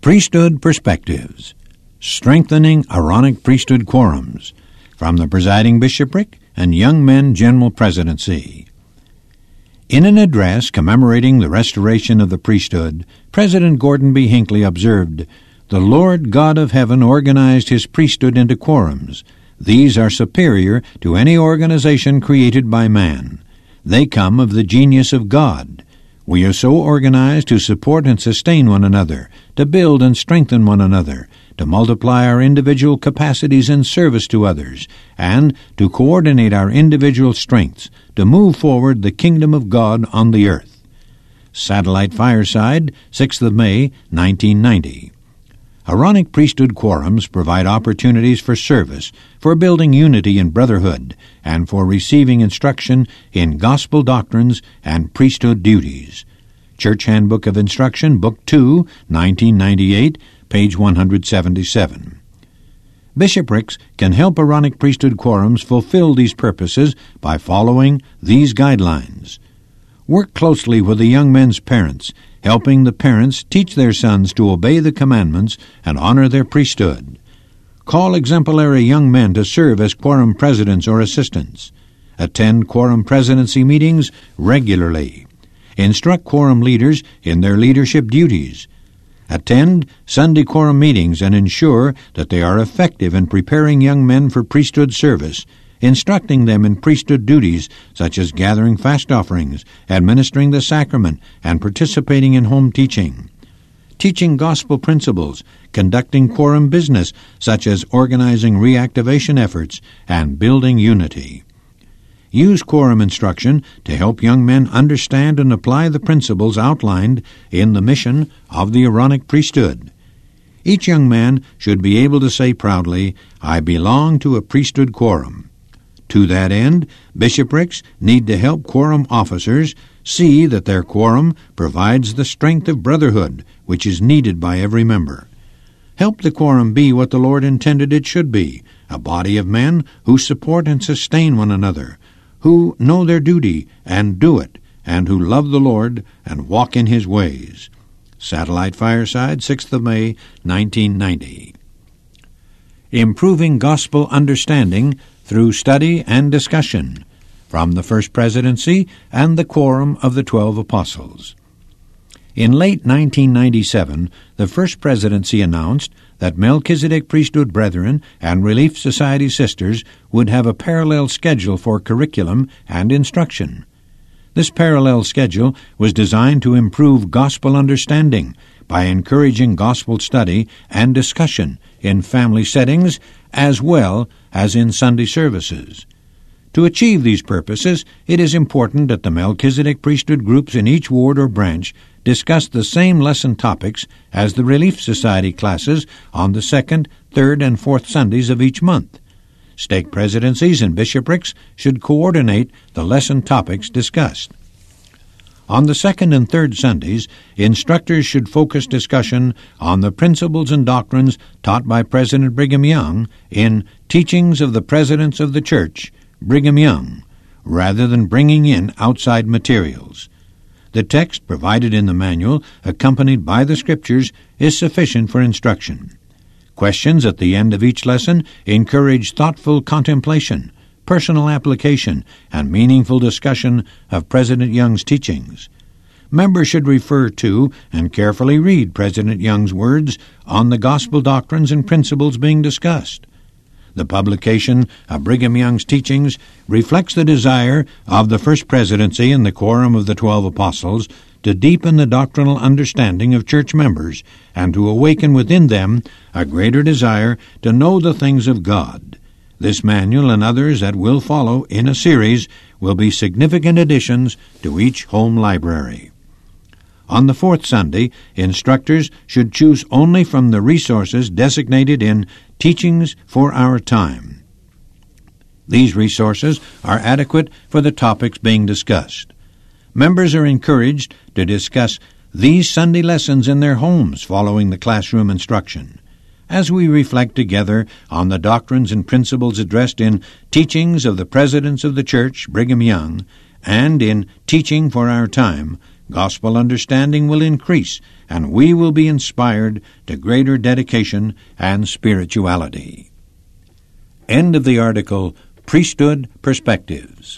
Priesthood Perspectives, Strengthening Aaronic Priesthood Quorums, from the Presiding Bishopric and Young Men General Presidency. In an address commemorating the restoration of the priesthood, President Gordon B. Hinckley observed, "The Lord God of heaven organized his priesthood into quorums. These are superior to any organization created by man. They come of the genius of God. We are so organized to support and sustain one another, to build and strengthen one another, to multiply our individual capacities in service to others, and to coordinate our individual strengths, to move forward the kingdom of God on the earth." Satellite Fireside, 6th of May, 1990. Aaronic priesthood quorums provide opportunities for service, for building unity and brotherhood, and for receiving instruction in gospel doctrines and priesthood duties. Church Handbook of Instruction, Book 2, 1998, page 177. Bishoprics can help Aaronic priesthood quorums fulfill these purposes by following these guidelines. Work closely with the young men's parents, helping the parents teach their sons to obey the commandments and honor their priesthood. Call exemplary young men to serve as quorum presidents or assistants. Attend quorum presidency meetings regularly. Instruct quorum leaders in their leadership duties. Attend Sunday quorum meetings and ensure that they are effective in preparing young men for priesthood service, instructing them in priesthood duties such as gathering fast offerings, administering the sacrament, and participating in home teaching. Teaching gospel principles, conducting quorum business such as organizing reactivation efforts, and building unity. Use quorum instruction to help young men understand and apply the principles outlined in the mission of the Aaronic priesthood. Each young man should be able to say proudly, "I belong to a priesthood quorum." To that end, bishoprics need to help quorum officers see that their quorum provides the strength of brotherhood which is needed by every member. Help the quorum be what the Lord intended it should be, a body of men who support and sustain one another, who know their duty and do it, and who love the Lord and walk in his ways. Satellite Fireside, 6th of May, 1990. Improving Gospel Understanding through Study and Discussion, from the First Presidency and the Quorum of the 12 Apostles. In late 1997, the First Presidency announced that Melchizedek Priesthood Brethren and Relief Society Sisters would have a parallel schedule for curriculum and instruction. This parallel schedule was designed to improve gospel understanding by encouraging gospel study and discussion in family settings as well as in Sunday services. To achieve these purposes, it is important that the Melchizedek priesthood groups in each ward or branch discuss the same lesson topics as the Relief Society classes on the 2nd, 3rd, and 4th Sundays of each month. Stake presidencies and bishoprics should coordinate the lesson topics discussed. On the 2nd and 3rd Sundays, instructors should focus discussion on the principles and doctrines taught by President Brigham Young in Teachings of the Presidents of the Church, Brigham Young, rather than bringing in outside materials. The text provided in the manual, accompanied by the Scriptures, is sufficient for instruction. Questions at the end of each lesson encourage thoughtful contemplation, personal application, and meaningful discussion of President Young's teachings. Members should refer to and carefully read President Young's words on the gospel doctrines and principles being discussed. The publication of Brigham Young's teachings reflects the desire of the First Presidency and the Quorum of the 12 Apostles to deepen the doctrinal understanding of church members and to awaken within them a greater desire to know the things of God. This manual and others that will follow in a series will be significant additions to each home library. On the 4th Sunday, instructors should choose only from the resources designated in Teachings for Our Time. These resources are adequate for the topics being discussed. Members are encouraged to discuss these Sunday lessons in their homes following the classroom instruction. As we reflect together on the doctrines and principles addressed in Teachings of the Presidents of the Church, Brigham Young, and in Teaching for Our Time, gospel understanding will increase, and we will be inspired to greater dedication and spirituality. End of the article, Priesthood Perspectives.